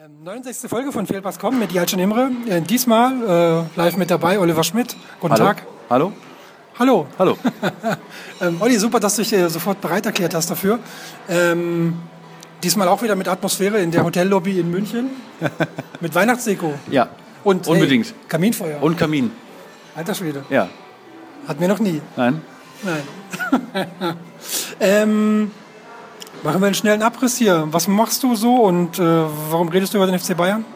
69. Folge von Fehlpass.com mit Jalcin Imre. Diesmal live mit dabei Oliver Schmidt. Guten Tag. Hallo. Hallo. Hallo. Olli, super, dass du dich sofort bereit erklärt hast dafür. Diesmal auch wieder mit Atmosphäre in der Hotellobby in München. Mit Weihnachtsdeko. Ja, und unbedingt. Hey, Kaminfeuer. Und Kamin. Alter Schwede. Ja. Hatten wir noch nie. Nein. Machen wir einen schnellen Abriss hier. Was machst du so und warum redest du über den FC Bayern?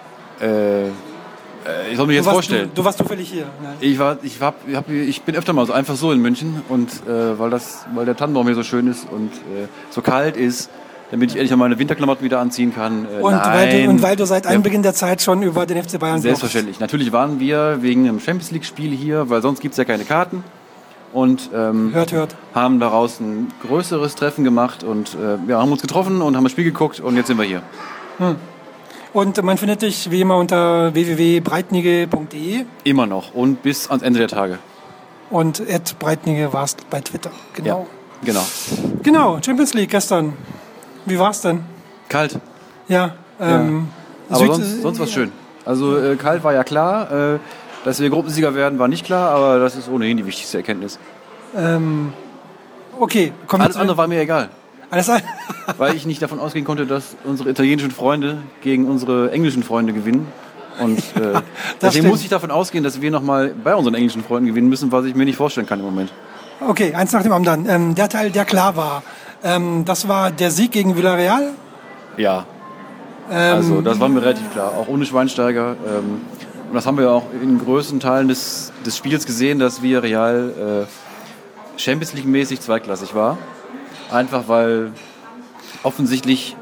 Ich soll mich jetzt vorstellen. Du warst zufällig hier. Ja. Ich bin öfter mal so einfach so in München und weil der Tannenbaum hier so schön ist und so kalt ist, damit ich endlich mal meine Winterklamotten wieder anziehen kann. Weil du seit Anbeginn der Zeit schon über den FC Bayern Selbstverständlich. Natürlich waren wir wegen einem Champions League Spiel hier, weil sonst gibt es ja keine Karten. Und haben daraus ein größeres Treffen gemacht und haben uns getroffen und haben das Spiel geguckt und jetzt sind wir hier. Und man findet dich wie immer unter www.breitnige.de. Immer noch und bis ans Ende der Tage. Und @breitnige warst bei Twitter. Genau. Ja, Genau, Champions League gestern. Wie war's denn? Kalt. Ja. Aber sonst war es schön. Also kalt war ja klar. Dass wir Gruppensieger werden, war nicht klar, aber das ist ohnehin die wichtigste Erkenntnis. Okay. Alles andere war mir egal. Alles Weil ich nicht davon ausgehen konnte, dass unsere italienischen Freunde gegen unsere englischen Freunde gewinnen. Und deswegen muss ich davon ausgehen, dass wir nochmal bei unseren englischen Freunden gewinnen müssen, was ich mir nicht vorstellen kann im Moment. Okay, eins nach dem anderen. Der Teil, der klar war, das war der Sieg gegen Villarreal? Ja. Also das war mir relativ klar, auch ohne Schweinsteiger. Und das haben wir auch in größten Teilen des Spiels gesehen, dass Villarreal Champions League-mäßig zweitklassig war. Einfach weil offensichtlich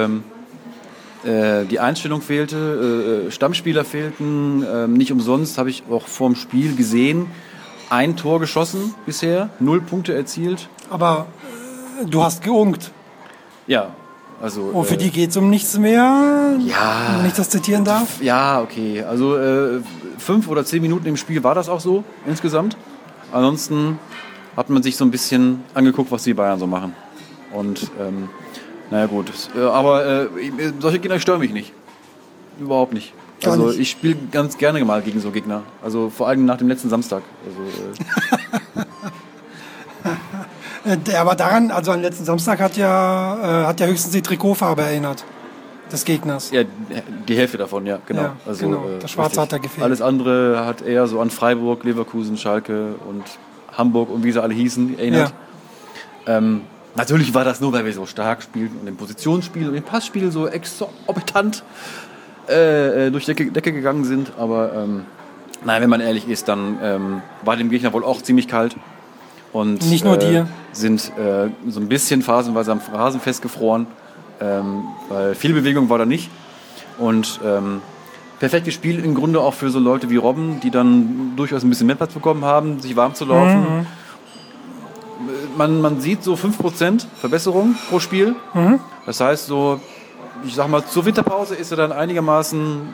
die Einstellung fehlte, Stammspieler fehlten. Nicht umsonst habe ich auch vorm Spiel gesehen, ein Tor geschossen bisher, 0 Punkte erzielt. Aber du hast geungt. Ja. Also, für die geht es um nichts mehr, ja, wenn ich das zitieren darf? Ja, okay. Also 5 oder 10 Minuten im Spiel war das auch so insgesamt. Ansonsten hat man sich so ein bisschen angeguckt, was die Bayern so machen. Und naja gut, aber solche Gegner stören mich nicht. Überhaupt nicht. Also ich spiele ganz gerne mal gegen so Gegner. Also vor allem nach dem letzten Samstag. Also, aber daran, also am letzten Samstag hat ja höchstens die Trikotfarbe erinnert, des Gegners. Ja, die Hälfte davon, ja, genau. Ja, also, genau. Das Schwarze hat da gefehlt. Alles andere hat eher so an Freiburg, Leverkusen, Schalke und Hamburg und wie sie alle hießen erinnert. Ja. Natürlich war das nur, weil wir so stark spielten und im Positionsspiel und im Passspiel so exorbitant durch die Decke gegangen sind. Aber wenn man ehrlich ist, dann war dem Gegner wohl auch ziemlich kalt. Und nicht nur dir. Sind so ein bisschen phasenweise am Rasen festgefroren, weil viel Bewegung war da nicht. Und perfektes Spiel im Grunde auch für so Leute wie Robben, die dann durchaus ein bisschen mehr Platz bekommen haben, sich warm zu laufen. Man sieht so 5% Verbesserung pro Spiel. Das heißt so, ich sag mal, zur Winterpause ist er dann einigermaßen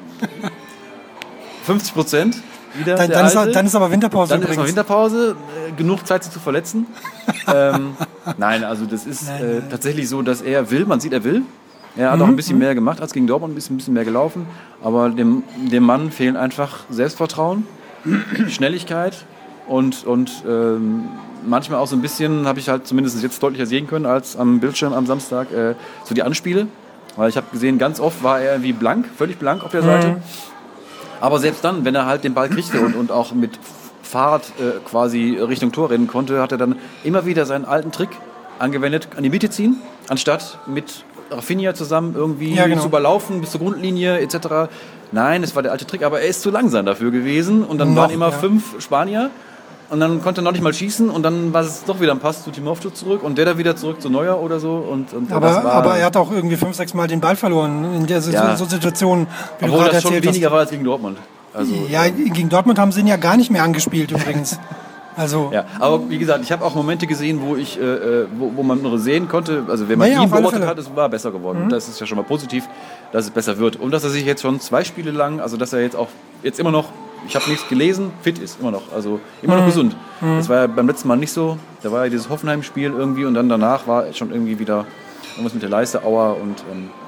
50%. Dann ist aber Winterpause. Dann ist noch Winterpause, genug Zeit, sich zu verletzen. Nein, also das ist tatsächlich so, dass er will, man sieht, er will. Er hat auch ein bisschen mehr gemacht als gegen Dortmund, ein bisschen mehr gelaufen. Aber dem Mann fehlen einfach Selbstvertrauen, Schnelligkeit und manchmal auch so ein bisschen, habe ich halt zumindest jetzt deutlicher sehen können als am Bildschirm am Samstag, so die Anspiele. Weil ich habe gesehen, ganz oft war er irgendwie völlig blank auf der Seite. Aber selbst dann, wenn er halt den Ball kriegte und auch mit Fahrrad quasi Richtung Tor rennen konnte, hat er dann immer wieder seinen alten Trick angewendet, an die Mitte ziehen, anstatt mit Rafinha zusammen irgendwie zu überlaufen bis zur Grundlinie etc. Nein, es war der alte Trick, aber er ist zu langsam dafür gewesen und dann waren immer 5 Spanier und dann konnte er noch nicht mal schießen und dann war es doch wieder ein Pass zu Timofto zurück und der da wieder zurück zu Neuer oder so. Aber er hat auch irgendwie 5-6 Mal den Ball verloren in der Situation, wie obwohl das schon weniger war als gegen Dortmund. Also, gegen Dortmund haben sie ihn ja gar nicht mehr angespielt übrigens. Also, ja, aber wie gesagt, ich habe auch Momente gesehen, wo man sehen konnte, also wenn man ihn beobachtet hat, es war besser geworden. Das ist ja schon mal positiv, dass es besser wird. Und dass er sich jetzt schon 2 Spiele lang, also dass er jetzt immer noch, ich habe nichts gelesen, fit ist immer noch, also immer noch gesund. Das war ja beim letzten Mal nicht so. Da war ja dieses Hoffenheim-Spiel irgendwie und dann danach war schon irgendwie wieder irgendwas mit der Leiste, Aua und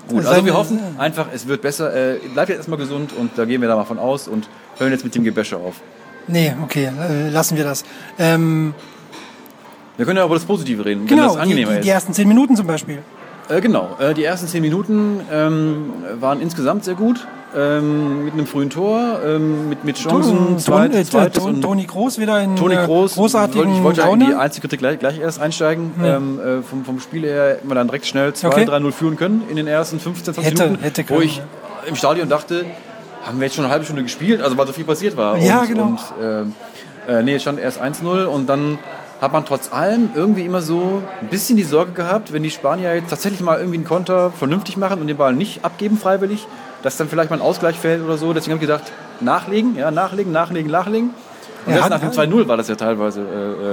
Gut, also wir hoffen einfach, es wird besser. Bleibt jetzt erstmal gesund und da gehen wir da mal von aus und hören jetzt mit dem Gebäsche auf. Nee, okay, lassen wir das. Wir können ja über das Positive reden, Genau, wenn das angenehmer die ersten 10 Minuten zum Beispiel. Genau, die ersten 10 Minuten waren insgesamt sehr gut. Mit einem frühen Tor, mit Chancen, zweites und Toni Kroos wieder in Toni Kroos, großartigen ich wollte ja in Laune. die Einzelkritik gleich erst einsteigen. Vom Spiel her hätten wir dann direkt schnell 2-3-0 führen können in den ersten 15, 20 Minuten, hätte wo ich im Stadion dachte, haben wir jetzt schon eine halbe Stunde gespielt, also weil so viel passiert war. Ja, genau. Es stand erst 1-0 und dann hat man trotz allem irgendwie immer so ein bisschen die Sorge gehabt, wenn die Spanier jetzt tatsächlich mal irgendwie einen Konter vernünftig machen und den Ball nicht abgeben freiwillig, dass dann vielleicht mal ein Ausgleich fällt oder so. Deswegen habe ich gedacht, nachlegen. Und erst nach dem 2-0 war das ja teilweise,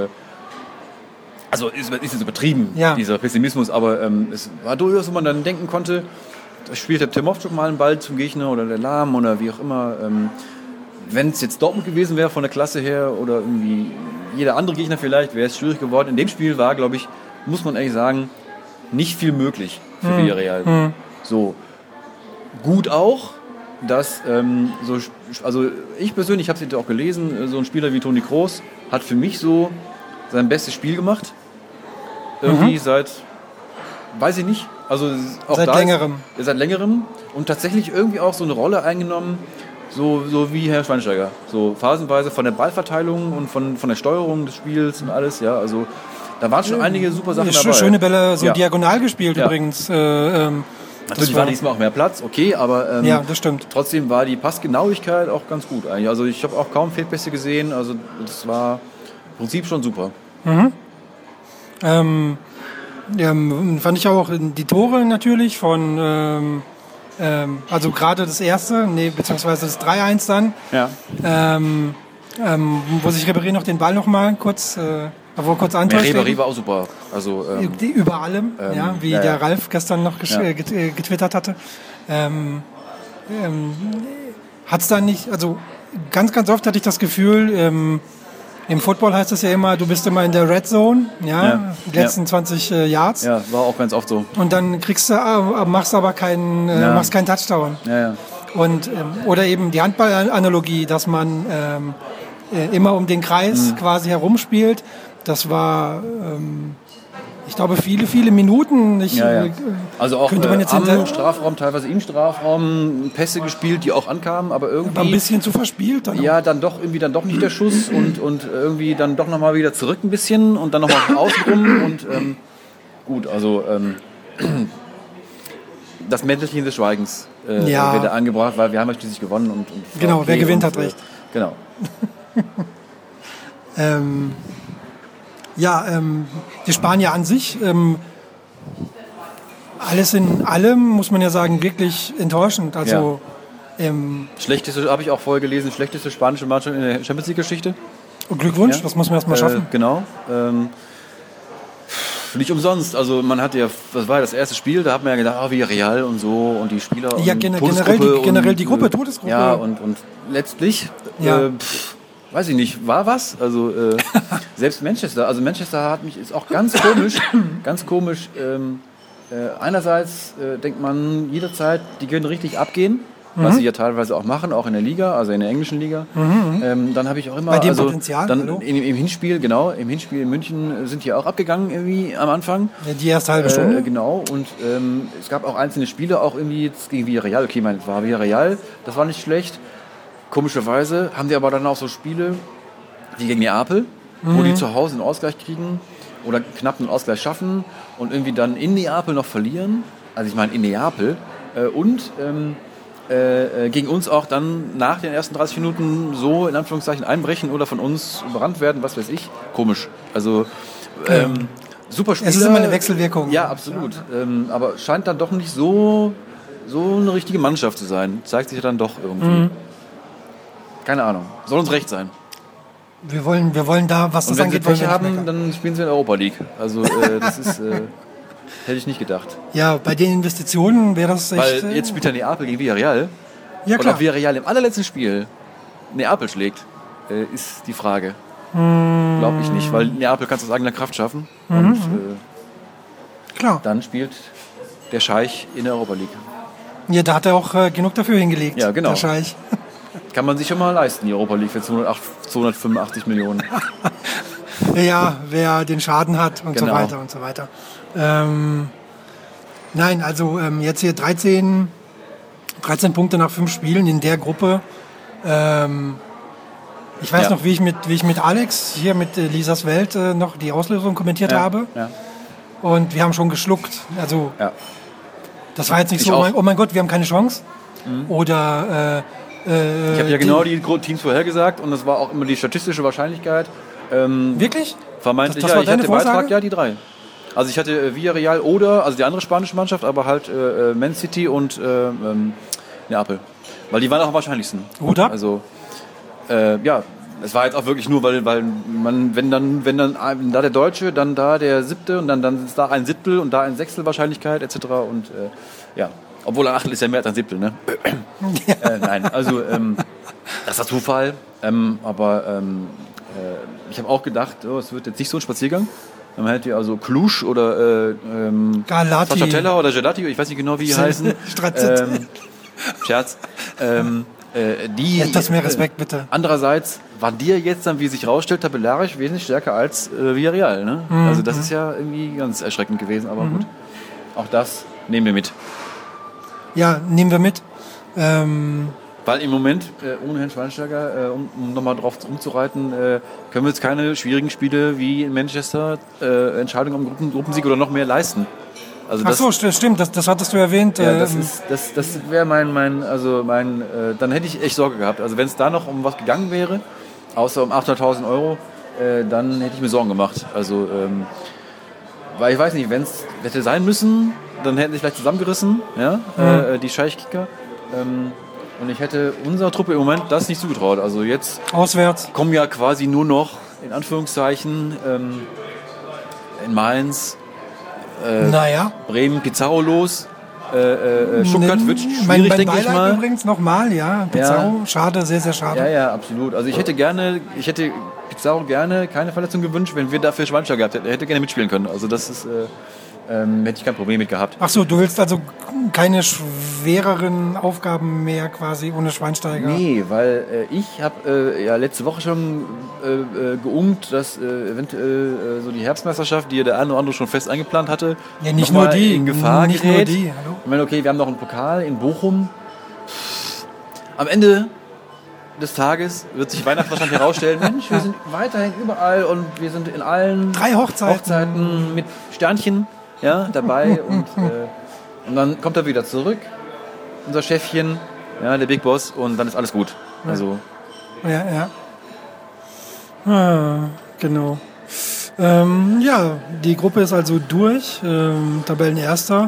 also ist jetzt übertrieben, dieser Pessimismus, aber es war durchaus, wo man dann denken konnte, da spielt der Timofczuk mal einen Ball zum Gegner oder der Lahm oder wie auch immer. Wenn es jetzt Dortmund gewesen wäre von der Klasse her oder irgendwie jeder andere Gegner vielleicht, wäre es schwierig geworden. In dem Spiel war, glaube ich, muss man ehrlich sagen, nicht viel möglich für Villarreal. So gut auch, dass also ich persönlich, ich habe es jetzt auch gelesen, so ein Spieler wie Toni Kroos hat für mich so sein bestes Spiel gemacht. Irgendwie seit, weiß ich nicht, also auch seit längerem und tatsächlich irgendwie auch so eine Rolle eingenommen, so wie Herr Schweinsteiger. So phasenweise von der Ballverteilung und von der Steuerung des Spiels und alles, ja, also da waren schon einige super Sachen dabei. Schöne Bälle, so diagonal gespielt übrigens. Natürlich war diesmal auch mehr Platz, okay, aber das stimmt. Trotzdem war die Passgenauigkeit auch ganz gut eigentlich. Also ich habe auch kaum Fehlpässe gesehen, also das war im Prinzip schon super. Fand ich auch die Tore natürlich von, also gerade das erste, beziehungsweise das 3-1 dann, wo sich Ribéry noch den Ball noch mal kurz antäuscht. Ribéry war auch super. Also, über allem, der Ralf gestern noch getwittert hatte. Hat es dann nicht, also ganz, ganz oft hatte ich das Gefühl, im Football heißt es ja immer, du bist immer in der Red Zone, die letzten 20 Yards. Ja, war auch ganz oft so. Und dann machst aber keinen Touchdown. Ja. Und, oder eben die Handballanalogie, dass man immer um den Kreis quasi herumspielt. Das war, ich glaube, viele, viele Minuten. Also auch könnte man jetzt am Strafraum, teilweise im Strafraum, Pässe gespielt, die auch ankamen, aber irgendwie... ein bisschen zu verspielt. Dann doch nicht der Schuss und irgendwie dann doch nochmal wieder zurück ein bisschen und dann nochmal außen rum und gut, also das Mäntelchen des Schweigens wird da angebracht, weil wir haben ja schließlich gewonnen und genau, wer gewinnt, hat recht. Genau. Die Spanier an sich, alles in allem, muss man ja sagen, wirklich enttäuschend. Also, schlechteste, habe ich auch vorher gelesen, schlechteste spanische Mannschaft in der Champions League-Geschichte. Glückwunsch, das muss man erst mal schaffen. Genau. Nicht umsonst. Also man hat ja, das war ja das erste Spiel, da hat man ja gedacht, Villarreal und so und die Spieler ja, und generell die Gruppe, Todesgruppe. Ja, und letztlich, weiß ich nicht, war was. Also selbst Manchester ist auch ganz komisch. Einerseits denkt man jederzeit, die können richtig abgehen, was sie ja teilweise auch machen, auch in der Liga, also in der englischen Liga. Dann habe ich auch immer, bei dem Potenzial, dann im Hinspiel, im Hinspiel in München sind die auch abgegangen irgendwie am Anfang. Ja, die erste halbe Stunde. Genau, und es gab auch einzelne Spiele, auch irgendwie jetzt gegen Villarreal, okay, war Villarreal, das war nicht schlecht. Komischerweise haben die aber dann auch so Spiele wie gegen Neapel, wo die zu Hause einen Ausgleich kriegen oder knapp einen Ausgleich schaffen und irgendwie dann in Neapel noch verlieren. Also ich meine in Neapel und gegen uns auch dann nach den ersten 30 Minuten so in Anführungszeichen einbrechen oder von uns überrannt werden, was weiß ich. Komisch. Also super Spieler. Es ist immer eine Wechselwirkung. Ja, absolut. Aber scheint dann doch nicht so eine richtige Mannschaft zu sein. Zeigt sich dann doch irgendwie. Keine Ahnung. Soll uns recht sein. Wir wollen da, was das angeht, wenn sie Pech haben, dann spielen sie in der Europa League. Also das ist... hätte ich nicht gedacht. Ja, bei den Investitionen wäre das echt... Weil jetzt spielt ja Neapel gegen Villarreal. Ja, klar. Und ob Villarreal im allerletzten Spiel Neapel schlägt, ist die Frage. Glaube ich nicht, weil Neapel kannst du aus eigener Kraft schaffen. Und klar. dann spielt der Scheich in der Europa League. Ja, da hat er auch genug dafür hingelegt, Ja, genau. der Scheich. Kann man sich schon mal leisten, die Europa League für 285 Millionen. Ja, wer den Schaden hat und Genau. so weiter und so weiter. Nein, also jetzt hier 13 Punkte nach 5 Spielen in der Gruppe. Ich weiß noch, wie ich mit Alex hier mit Lisas Welt noch die Auslösung kommentiert habe. Ja. Und wir haben schon geschluckt. Also Ja. das war jetzt nicht Ich so, auch. oh mein Gott, wir haben keine Chance. Oder Ich habe ja genau die Teams vorhergesagt und das war auch immer die statistische Wahrscheinlichkeit. wirklich? Vermeintlich, Das war ich hatte deine Vorhersage? Beitrag, ja, die 3. Also ich hatte Villarreal oder, also die andere spanische Mannschaft, aber halt Man City und Neapel. Weil die waren auch am wahrscheinlichsten. Oder? Also, ja, es war jetzt auch wirklich nur, weil man, wenn dann da der Deutsche, dann da der Siebte und dann ist da ein Siebtel und da ein Sechstel Wahrscheinlichkeit etc. Und ja, obwohl ein Achtel ist ja mehr als ein Siebtel, ne? Nein, also das war Zufall, aber ich habe auch gedacht, es wird jetzt nicht so ein Spaziergang. Man hätte also Cluj oder Galati. Stracciatella oder Gelati, ich weiß nicht genau, wie die heißen. Scherz. Die, Etwas mehr Respekt, bitte. Andererseits waren die jetzt dann, wie sich rausstellt, tabellarisch wesentlich stärker als Villarreal. Ne? Also das ist ja irgendwie ganz erschreckend gewesen, aber gut. Auch das nehmen wir mit. Ja, nehmen wir mit. Weil im Moment, ohne Herrn Schweinsteiger, um nochmal drauf rumzureiten, können wir jetzt keine schwierigen Spiele wie in Manchester, Entscheidungen um Gruppensieg oder noch mehr leisten. Also Ach so, stimmt, das hattest du erwähnt. Ja, das wäre dann hätte ich echt Sorge gehabt. Also wenn es da noch um was gegangen wäre, außer um 800.000 Euro, dann hätte ich mir Sorgen gemacht. Also, weil ich weiß nicht, wenn es hätte sein müssen, dann hätten sie vielleicht zusammengerissen, ja, die Scheichkicker. Und ich hätte unserer Truppe im Moment das nicht zugetraut. Also jetzt auswärts kommen ja quasi nur noch, in Anführungszeichen, in Mainz, Bremen, Pizarro los. Stuttgart wird schwierig, denke ich mal. Übrigens nochmal, ja. Pizarro, ja. Schade, sehr, sehr schade. Ja, absolut. Also ich hätte Pizarro gerne keine Verletzung gewünscht, wenn wir dafür Schweinsteiger gehabt hätten. Er hätte gerne mitspielen können. Also das ist, hätte ich kein Problem mit gehabt. Ach so, du willst also keine schwereren Aufgaben mehr quasi ohne Schweinsteiger? Nee, weil ich habe letzte Woche schon geungt, dass eventuell so die Herbstmeisterschaft, die der eine oder andere schon fest eingeplant hatte, ja, nicht nur die, in Gefahr nicht gerät. Nur die. Hallo? Ich meine, okay, wir haben noch einen Pokal in Bochum. Am Ende des Tages wird sich Weihnachten wahrscheinlich herausstellen, Mensch, wir sind weiterhin überall und wir sind in allen 3 Hochzeiten mit Sternchen dabei und dann kommt er wieder zurück, unser Chefchen, ja, der Big Boss, und dann ist alles gut. Also ja. Genau. Die Gruppe ist also durch, Tabellenerster.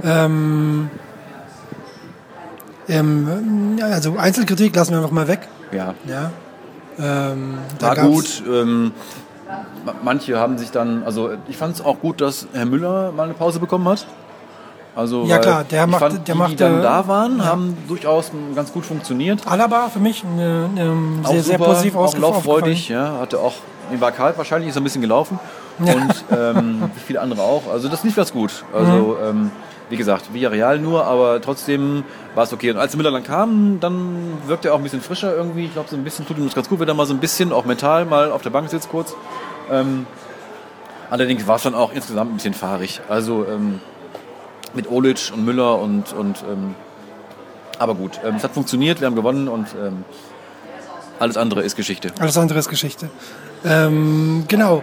Also Einzelkritik lassen wir einfach mal weg. Ja. Da war gut. Manche haben sich dann, also ich fand es auch gut, dass Herr Müller mal eine Pause bekommen hat. Also, ja klar, die dann da waren, haben durchaus ganz gut funktioniert. Alaba für mich sehr, sehr positiv ausgefallen. Auch lauffreudig, ja, hatte auch, war kalt wahrscheinlich, ist ein bisschen gelaufen. Ja. Und wie viele andere auch. Also das lief ganz gut. Also wie gesagt, Villarreal nur, aber trotzdem war es okay. Und als Müller dann kam, dann wirkte er auch ein bisschen frischer irgendwie. Ich glaube, so ein bisschen tut ihm das ganz gut, wenn er mal so ein bisschen, auch mental, mal auf der Bank sitzt kurz. Allerdings war es dann auch insgesamt ein bisschen fahrig. Also mit Olic und Müller und aber gut, es hat funktioniert, wir haben gewonnen und alles andere ist Geschichte. Alles andere ist Geschichte. Genau.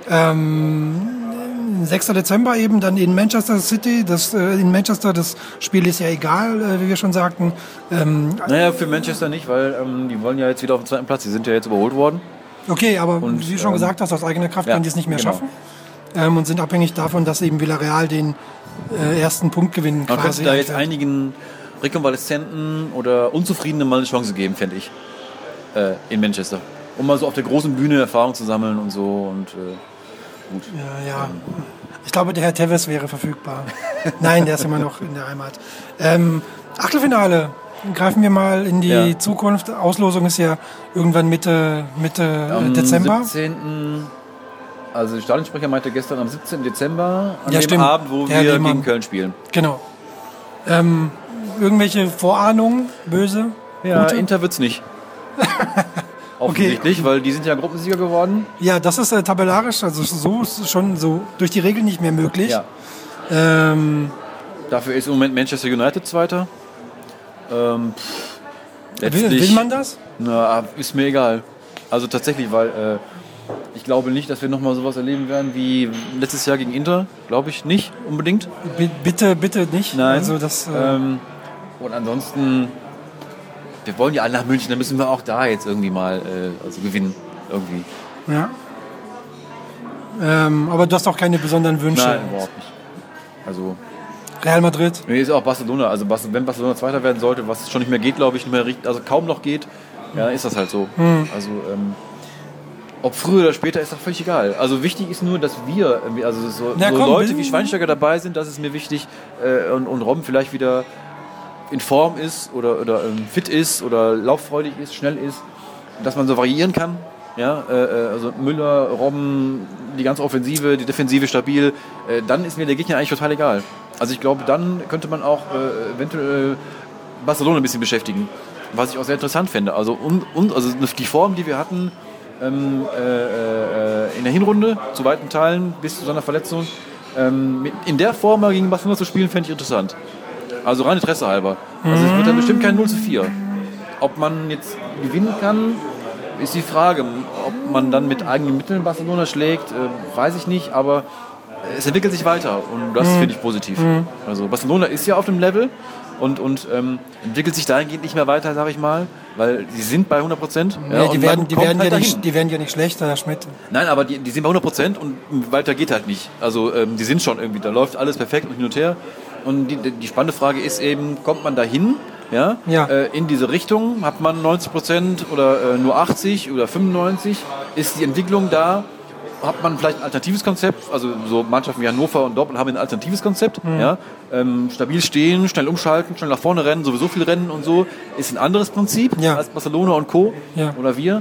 6. Dezember eben dann in Manchester City. In Manchester, das Spiel ist ja egal, wie wir schon sagten. Naja, für Manchester nicht, weil die wollen ja jetzt wieder auf den 2. Platz. Die sind ja jetzt überholt worden. Okay, aber wie du schon gesagt hast, aus eigener Kraft können die es nicht mehr schaffen. Und sind abhängig davon, dass eben Villarreal den ersten Punkt gewinnen. Man könnte da jetzt einigen Rekonvaleszenten oder Unzufriedenen mal eine Chance geben, fände ich, in Manchester. Um mal so auf der großen Bühne Erfahrung zu sammeln und so und gut. Ja. Ich glaube, der Herr Tevez wäre verfügbar. Nein, der ist immer noch in der Heimat. Achtelfinale. Greifen wir mal in die Zukunft. Auslosung ist ja irgendwann Mitte am Dezember. 17. Also der Stadionsprecher meinte gestern am 17. Dezember, an Ja, dem stimmt. Abend, wo Der wir Lehmann. gegen Köln spielen. Genau. Irgendwelche Vorahnungen, böse? Ja, Gute? Inter wird's nicht. Offensichtlich, weil die sind ja Gruppensieger geworden. Ja, das ist tabellarisch, also so ist es schon so durch die Regeln nicht mehr möglich. Ja. Dafür ist im Moment Manchester United Zweiter. Will man das? Na, ist mir egal. Also tatsächlich, weil ich glaube nicht, dass wir nochmal sowas erleben werden wie letztes Jahr gegen Inter. Glaube ich nicht unbedingt. Bitte nicht. Nein. Also das, und ansonsten, wir wollen ja alle nach München, dann müssen wir auch da jetzt irgendwie mal also gewinnen. Irgendwie. ja. Aber du hast auch keine besonderen Wünsche. Nein, überhaupt nicht. Also, Real Madrid. nee, ist auch Barcelona. Also wenn Barcelona Zweiter werden sollte, was schon nicht mehr geht, glaube ich, nicht mehr, also kaum noch geht, ja, ist das halt so. Also, ob früher oder später, ist doch völlig egal. Also wichtig ist nur, dass wir, also so Leute wie Schweinsteiger dabei sind, das ist mir wichtig. Und Robben vielleicht wieder in Form ist oder fit ist oder lauffreudig ist, schnell ist, dass man so variieren kann. Ja, also Müller, Robben, die ganze Offensive, die Defensive stabil, dann ist mir der Gegner eigentlich total egal. Also ich glaube, dann könnte man auch eventuell Barcelona ein bisschen beschäftigen, was ich auch sehr interessant fände. Also, also die Form, die wir hatten in der Hinrunde, zu weiten Teilen, bis zu seiner Verletzung, in der Form mal gegen Barcelona zu spielen, fände ich interessant. Also rein Interesse halber. Also es wird dann bestimmt kein 0:4. Ob man jetzt gewinnen kann, ist die Frage. Ob man dann mit eigenen Mitteln Barcelona schlägt, weiß ich nicht, aber es entwickelt sich weiter und das finde ich positiv. Also Barcelona ist ja auf dem Level und entwickelt sich dahingehend nicht mehr weiter, sage ich mal, weil die sind bei 100%. Ja, Ja, die werden ja nicht schlechter, Herr Schmidt. Nein, aber die sind bei 100% und weiter geht halt nicht. Also die sind schon irgendwie, da läuft alles perfekt und hin und her. Und die spannende Frage ist eben, kommt man dahin? Ja, in diese Richtung, hat man 90% oder nur 80 oder 95, ist die Entwicklung da, hat man vielleicht ein alternatives Konzept, also so Mannschaften wie Hannover und Dortmund haben ein alternatives Konzept, ja, stabil stehen, schnell umschalten, schnell nach vorne rennen, sowieso viel rennen und so, ist ein anderes Prinzip als Barcelona und Co. Oder wir.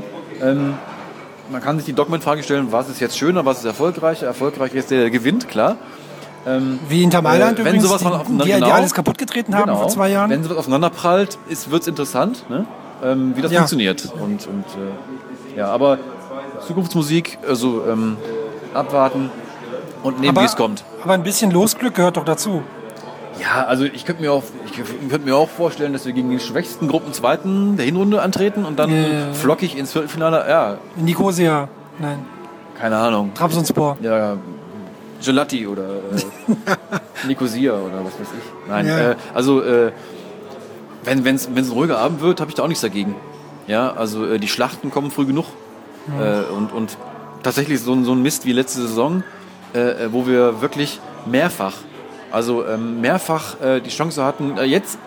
Man kann sich die Dogmenfrage stellen, was ist jetzt schöner, was ist erfolgreicher? Erfolgreich ist der gewinnt, klar. Wie Inter Mailand wenn übrigens, sowas die alles kaputt getreten haben vor 2 Jahren. Wenn sowas aufeinander prallt, wird es interessant, ne? Wie das funktioniert. Ja, aber Zukunftsmusik, also abwarten und nehmen, wie es kommt. Aber ein bisschen Losglück gehört doch dazu. Ja, also ich könnte mir auch vorstellen, dass wir gegen den schwächsten Gruppenzweiten der Hinrunde antreten und dann flockig ins Viertelfinale, ja. Nicosia, nein. Keine Ahnung. Trabzonspor. Ja, Gelati oder Nicosia oder was weiß ich. Nein, also wenn es ein ruhiger Abend wird, habe ich da auch nichts dagegen. Ja, also die Schlachten kommen früh genug und tatsächlich so ein Mist wie letzte Saison, wo wir wirklich mehrfach die Chance hatten, jetzt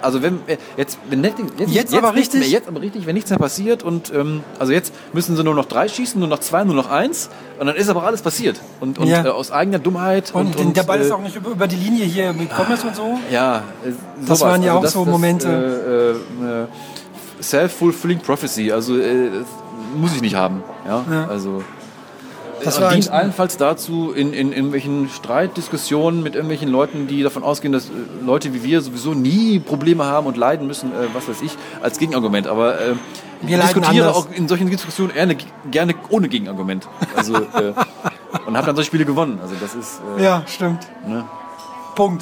aber richtig, wenn nichts mehr passiert und also jetzt müssen sie nur noch 3 schießen, nur noch 2, nur noch 1 und dann ist aber alles passiert und aus eigener Dummheit und der Ball ist auch nicht über die Linie hier mit Gomez und so. Ja, das waren ja auch so Momente. Self-fulfilling prophecy, also muss ich nicht haben, also das dient allenfalls dazu, in irgendwelchen Streitdiskussionen mit irgendwelchen Leuten, die davon ausgehen, dass Leute wie wir sowieso nie Probleme haben und leiden müssen, was weiß ich, als Gegenargument. Aber ich diskutiere auch in solchen Diskussionen gerne ohne Gegenargument. Also, und habe dann solche Spiele gewonnen. Also das ist... ja, stimmt. Ne? Punkt.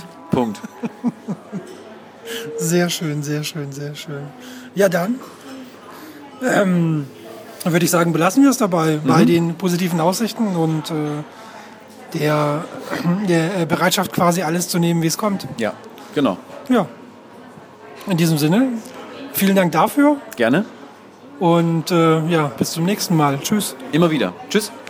Sehr schön. Ja, dann... würde ich sagen, belassen wir es dabei bei den positiven Aussichten und der Bereitschaft, quasi alles zu nehmen, wie es kommt. Ja, genau. Ja. In diesem Sinne, vielen Dank dafür. Gerne. Und bis zum nächsten Mal. Tschüss. Immer wieder. Tschüss.